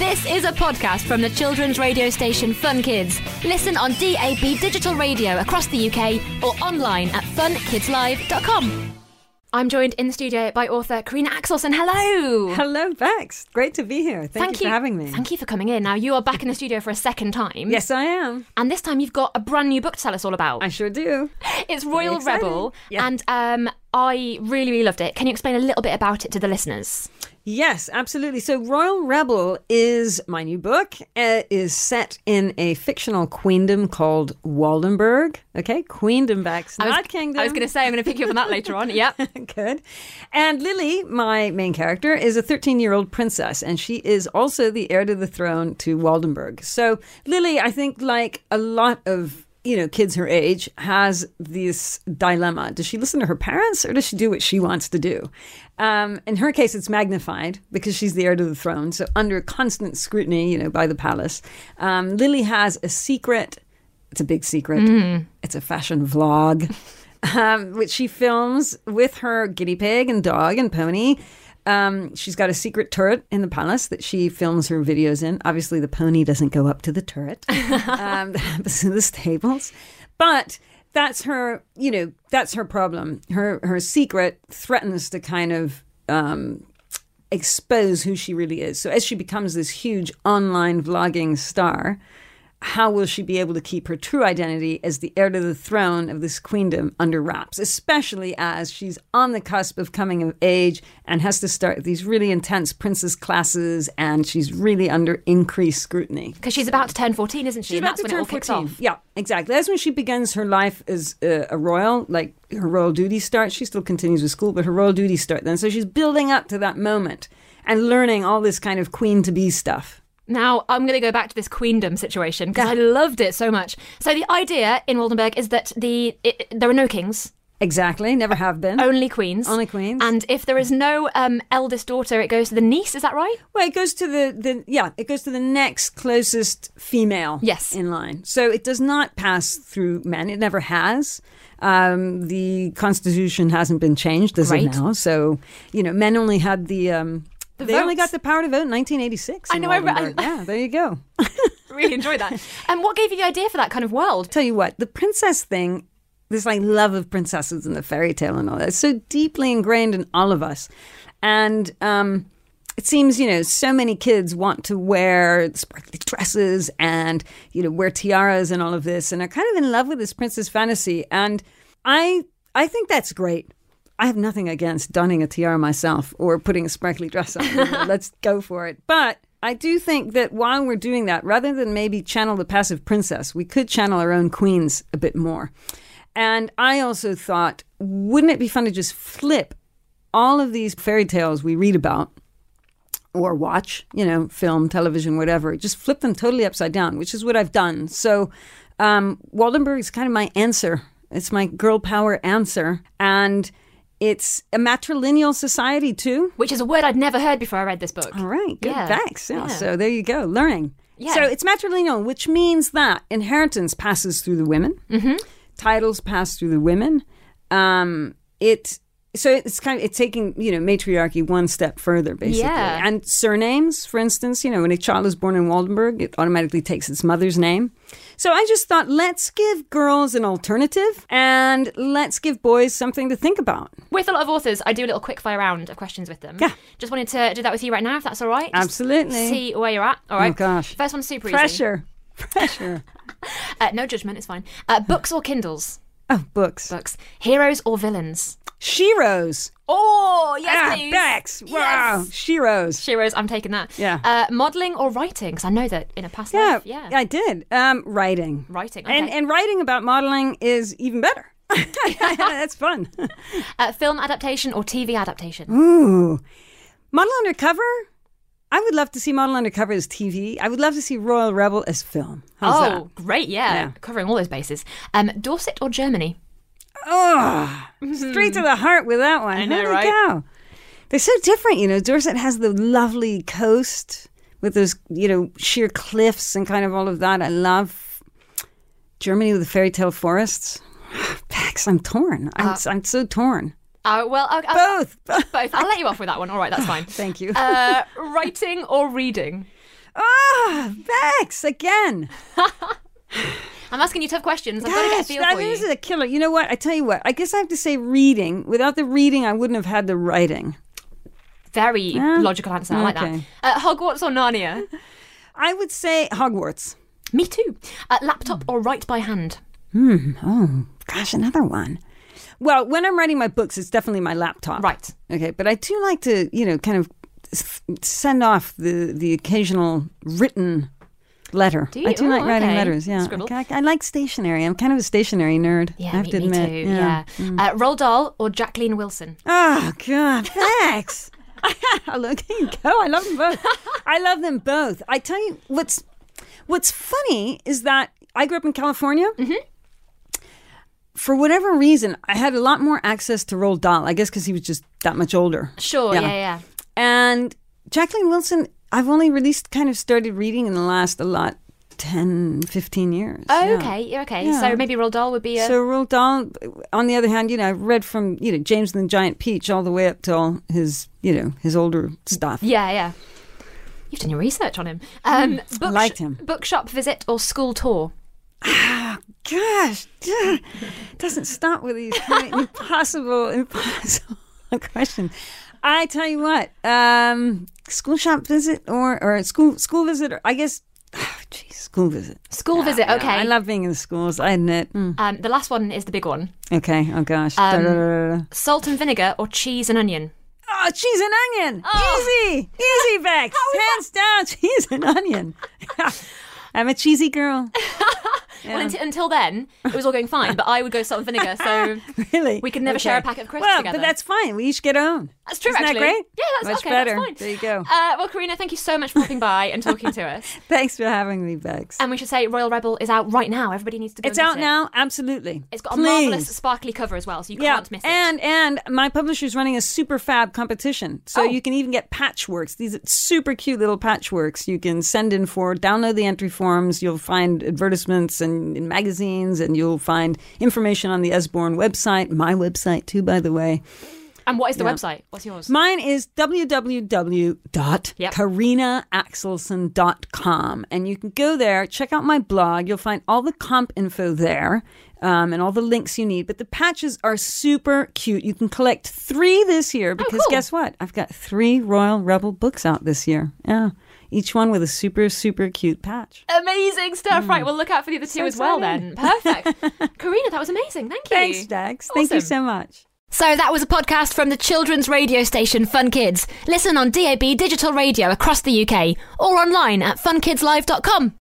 This is a podcast from the children's radio station Fun Kids. Listen on DAB digital radio across the UK or online at funkidslive.com. I'm joined in the studio by author Karina Axelsson. Hello! Hello, Bex. Great to be here. Thank you for having me. Thank you for coming in. Now, you are back in the studio for a second time. Yes, I am. And this time you've got a brand new book to tell us all about. I sure do. It's Royal Rebel. Yeah. And I really, really loved it. Can you explain a little bit about it to the listeners? Yes, absolutely. So Royal Rebel is my new book. It is set in a fictional queendom called Waldenburg. Okay, queendom, Bex, not kingdom. I was going to say, I'm going to pick you up on that later on. Yep. Good. And Lily, my main character, is a 13-year-old princess, and she is also the heir to the throne to Waldenburg. So Lily, I think, like a lot of kids her age, has this dilemma. Does she listen to her parents or does she do what she wants to do? In her case, it's magnified because she's the heir to the throne. So under constant scrutiny, by the palace, Lily has a secret. It's a big secret. It's a fashion vlog, which she films with her guinea pig and dog and pony. She's got a secret turret in the palace that she films her videos in. Obviously, the pony doesn't go up to the turret. That happens in the stables. But that's her, that's her problem. Her secret threatens to kind of expose who she really is. So as she becomes this huge online vlogging star, how will she be able to keep her true identity as the heir to the throne of this queendom under wraps, especially as she's on the cusp of coming of age and has to start these really intense princess classes, and she's really under increased scrutiny. Because she's about to turn 14, isn't she? She's about to turn 14. Yeah, exactly. That's when she begins her life as a royal, like her royal duties start. She still continues with school, but her royal duties start then. So she's building up to that moment and learning all this kind of queen-to-be stuff. Now, I'm going to go back to this queendom situation because I loved it so much. So the idea in Waldenburg is that there are no kings. Exactly, never have been. Only queens. Only queens. And if there is no eldest daughter, it goes to the niece, is that right? Well, it goes to it goes to the next closest female in line. So it does not pass through men. It never has. The constitution hasn't been changed as of now. So, men only had they only got the power to vote in 1986. I know. Yeah, there you go. Really enjoyed that. And what gave you the idea for that kind of world? Tell you what, the princess thing, this love of princesses and the fairy tale and all that, is so deeply ingrained in all of us. And it seems, so many kids want to wear sparkly dresses and, wear tiaras and all of this, and are kind of in love with this princess fantasy. And I think that's great. I have nothing against donning a tiara myself or putting a sparkly dress on. Let's go for it. But I do think that while we're doing that, rather than maybe channel the passive princess, we could channel our own queens a bit more. And I also thought, wouldn't it be fun to just flip all of these fairy tales we read about or watch, film, television, whatever, just flip them totally upside down, which is what I've done. So Waldenburg is kind of my answer. It's my girl power answer. And it's a matrilineal society too. Which is a word I'd never heard before I read this book. All right, good, thanks. Yeah. So there you go, learning. Yeah. So it's matrilineal, which means that inheritance passes through the women. Mm-hmm. Titles pass through the women. It's taking, matriarchy one step further, basically. Yeah. And surnames, for instance, when a child is born in Waldenburg, it automatically takes its mother's name. So I just thought, let's give girls an alternative and let's give boys something to think about. With a lot of authors, I do a little quick fire round of questions with them. Yeah. Just wanted to do that with you right now, if that's all right. Absolutely. See where you're at. All right. Oh, gosh. First one's super Pressure. No judgment, it's fine. Books or Kindles? Oh, books. Books. Heroes or villains? Sheroes. Oh, yes, please. Bex. Wow. Yes. Sheroes. Sheroes, I'm taking that. Yeah. Modelling or writing? Because I know that in a past life. Yeah, I did. Writing. Writing, okay. And writing about modelling is even better. That's fun. Film adaptation or TV adaptation? Ooh. Model Undercover? I would love to see Model Undercover as TV. I would love to see Royal Rebel as film. How's that? Great, yeah. Covering all those bases. Dorset or Germany? Oh, straight to the heart with that one. I know, Holy right? cow. They're so different, Dorset has the lovely coast with those, sheer cliffs and kind of all of that. I love Germany with the fairy tale forests. Bex, I'm torn. I'm so torn. Both. I'll let you off with that one. All right, that's fine. Thank you. Writing or reading? Bex, again. I'm asking you tough questions. I've got to get a feel for you. This is a killer. You know what? I tell you what. I guess I have to say reading. Without the reading, I wouldn't have had the writing. Very logical answer. I like that. Hogwarts or Narnia? I would say Hogwarts. Me too. Laptop or write by hand? Oh, gosh, another one. Well, when I'm writing my books, it's definitely my laptop. Right. Okay, but I do like to, kind of send off the occasional written letter. Do you? I do like writing letters, yeah. Scribble. I like stationery. I'm kind of a stationary nerd. Yeah, I have to admit. me too. Yeah. Roald Dahl or Jacqueline Wilson? Oh, God, thanks. Look, there you go. I love them both. I love them both. I tell you, what's funny is that I grew up in California. Mm-hmm. For whatever reason, I had a lot more access to Roald Dahl. I guess because he was just that much older. Sure, yeah. And Jacqueline Wilson, I've only kind of started reading in the last 10, 15 years. Oh, okay. Yeah. So maybe Roald Dahl would be a... So Roald Dahl, on the other hand, I've read from, James and the Giant Peach all the way up to all his, his older stuff. Yeah. You've done your research on him. I liked him. Bookshop visit or school tour? Ah, gosh. Doesn't stop with these impossible questions. I tell you what, school shop visit or school visit, or I guess, school visit. School visit, okay. I love being in the schools, I admit. The last one is the big one. Okay, oh gosh. Salt and vinegar or cheese and onion? Oh, cheese and onion. Easy, Bex. Hands down, cheese and onion. I'm a cheesy girl. Yeah. Well, until then, it was all going fine, but I would go salt and vinegar, so really? We could never share a packet of crisps together. But that's fine. We each get our own. That's true, Isn't actually. That great? Yeah, that's much okay, better. That's fine. There you go. Well, Karina, thank you so much for popping by and talking to us. Thanks for having me, Bex. And we should say Royal Rebel is out right now. Everybody needs to go. It's out now, absolutely. It's got a marvellous sparkly cover as well, so you can't miss it. And my publisher's running a super fab competition, so you can even get patchworks. These super cute little patchworks you can send in for. Download the entry forms. You'll find advertisements and in magazines, and you'll find information on the Esborn website, my website too, by the way. And what is the website? What's yours? Mine is www.karinaaxelson.com. And you can go there, check out my blog. You'll find all the comp info there and all the links you need. But the patches are super cute. You can collect 3 this year because guess what? I've got 3 Royal Rebel books out this year. Yeah. Each one with a super, super cute patch. Amazing stuff. Right, we'll look out for the other 2 as well then. Perfect. Karina, that was amazing. Thank you. Thanks, Dax. Awesome. Thank you so much. So that was a podcast from the children's radio station Fun Kids. Listen on DAB digital radio across the UK or online at funkidslive.com.